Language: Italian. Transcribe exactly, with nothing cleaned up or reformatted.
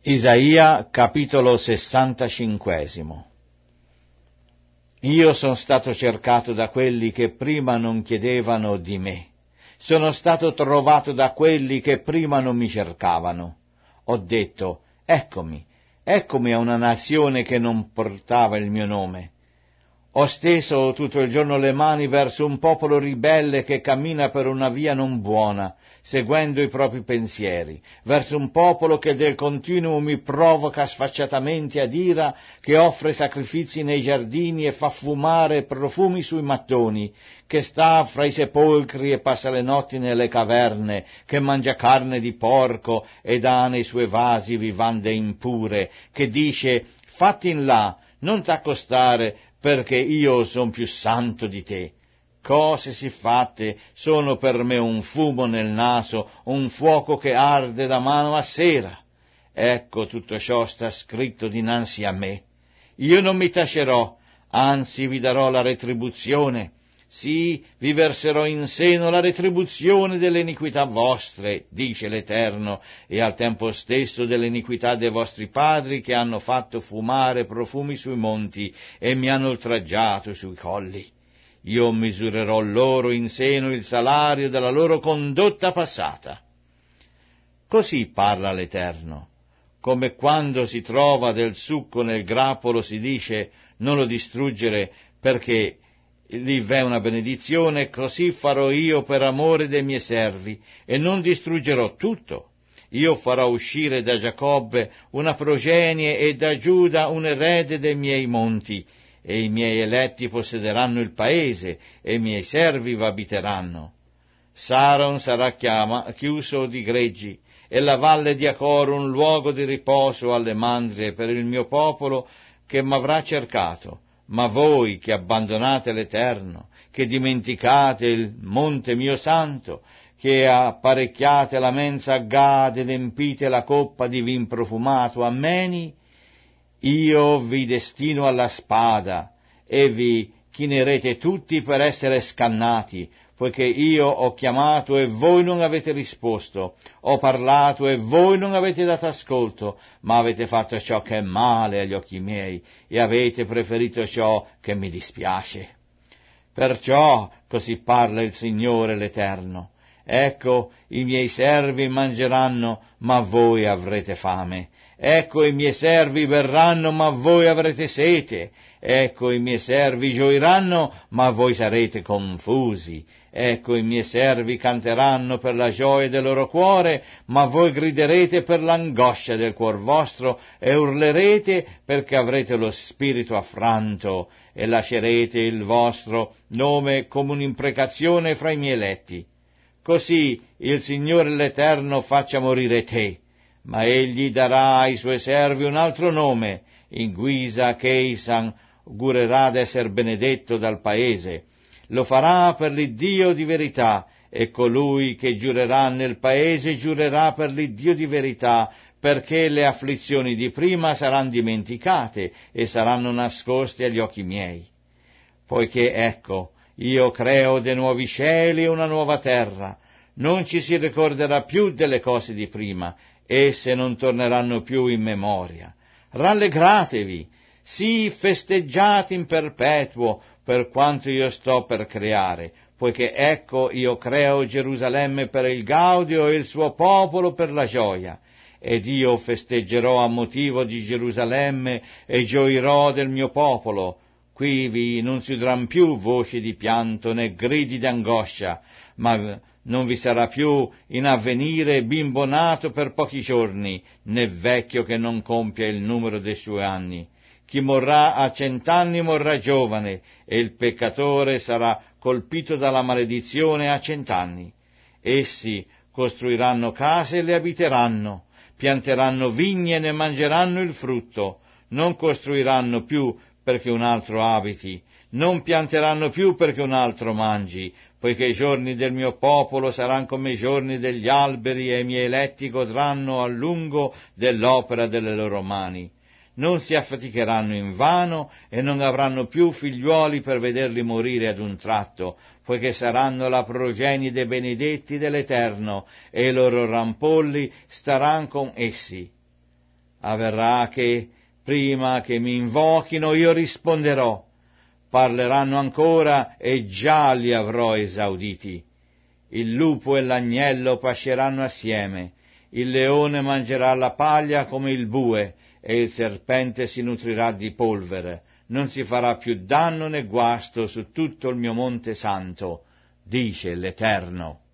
Isaia, capitolo sessantacinquesimo. Io sono stato cercato da quelli che prima non chiedevano di me. Sono stato trovato da quelli che prima non mi cercavano. Ho detto, eccomi, eccomi a una nazione che non portava il mio nome. Ho steso tutto il giorno le mani verso un popolo ribelle che cammina per una via non buona, seguendo i propri pensieri, verso un popolo che del continuo mi provoca sfacciatamente ad ira, che offre sacrifici nei giardini e fa fumare profumi sui mattoni, che sta fra i sepolcri e passa le notti nelle caverne, che mangia carne di porco ed ha nei suoi vasi vivande impure, che dice, fatti in là, non t'accostare, perché io son più santo di te. Cose siffatte sono per me un fumo nel naso, un fuoco che arde da mano a sera. Ecco, tutto ciò sta scritto dinanzi a me. Io non mi tacerò, anzi vi darò la retribuzione. Sì, vi verserò in seno la retribuzione delle iniquità vostre, dice l'Eterno, e al tempo stesso delle iniquità dei vostri padri che hanno fatto fumare profumi sui monti e mi hanno oltraggiato sui colli. Io misurerò loro in seno il salario della loro condotta passata. Così parla l'Eterno. Come quando si trova del succo nel grappolo si dice non lo distruggere perché lì v'è una benedizione, così farò io per amore dei miei servi, e non distruggerò tutto. Io farò uscire da Giacobbe una progenie e da Giuda un erede dei miei monti, e i miei eletti possederanno il paese, e i miei servi v'abiteranno. Saron sarà chiama, chiuso di greggi, e la valle di Acor un luogo di riposo alle mandrie per il mio popolo che m'avrà cercato. Ma voi che abbandonate l'Eterno, che dimenticate il monte mio santo, che apparecchiate la mensa a Gad ed empite la coppa di vin profumato a Meni, io vi destino alla spada e vi chinerete tutti per essere scannati, poiché io ho chiamato e voi non avete risposto, ho parlato e voi non avete dato ascolto, ma avete fatto ciò che è male agli occhi miei e avete preferito ciò che mi dispiace. Perciò così parla il Signore l'Eterno. Ecco, i miei servi mangeranno, ma voi avrete fame. Ecco, i miei servi berranno, ma voi avrete sete. Ecco, i miei servi gioiranno, ma voi sarete confusi. Ecco, i miei servi canteranno per la gioia del loro cuore, ma voi griderete per l'angoscia del cuor vostro e urlerete perché avrete lo spirito affranto e lascerete il vostro nome come un'imprecazione fra i miei eletti. Così il Signore l'Eterno faccia morire te, ma egli darà ai suoi servi un altro nome, in guisa che Eisan augurerà d'esser benedetto dal paese. Lo farà per l'Iddio di verità, e colui che giurerà nel paese giurerà per l'Iddio di verità, perché le afflizioni di prima saranno dimenticate e saranno nascoste agli occhi miei. Poiché, ecco, io creo dei nuovi cieli e una nuova terra, non ci si ricorderà più delle cose di prima, esse non torneranno più in memoria. Rallegratevi, sì, festeggiate in perpetuo per quanto io sto per creare, poiché ecco io creo Gerusalemme per il gaudio e il suo popolo per la gioia. Ed io festeggerò a motivo di Gerusalemme e gioirò del mio popolo. Quivi non si udran più voci di pianto né gridi d'angoscia, ma non vi sarà più in avvenire bimbo nato per pochi giorni, né vecchio che non compia il numero dei suoi anni. Chi morrà a cent'anni morrà giovane, e il peccatore sarà colpito dalla maledizione a cent'anni. Essi costruiranno case e le abiteranno, pianteranno vigne e ne mangeranno il frutto, non costruiranno più perché un altro abiti, non pianteranno più perché un altro mangi, poiché i giorni del mio popolo saranno come i giorni degli alberi e i miei eletti godranno a lungo dell'opera delle loro mani. Non si affaticheranno invano e non avranno più figliuoli per vederli morire ad un tratto, poiché saranno la progenie dei benedetti dell'Eterno e i loro rampolli staranno con essi. Avverrà che, prima che mi invochino, io risponderò. Parleranno ancora e già li avrò esauditi. Il lupo e l'agnello pasceranno assieme, il leone mangerà la paglia come il bue, e il serpente si nutrirà di polvere. Non si farà più danno né guasto su tutto il mio monte santo, dice l'Eterno.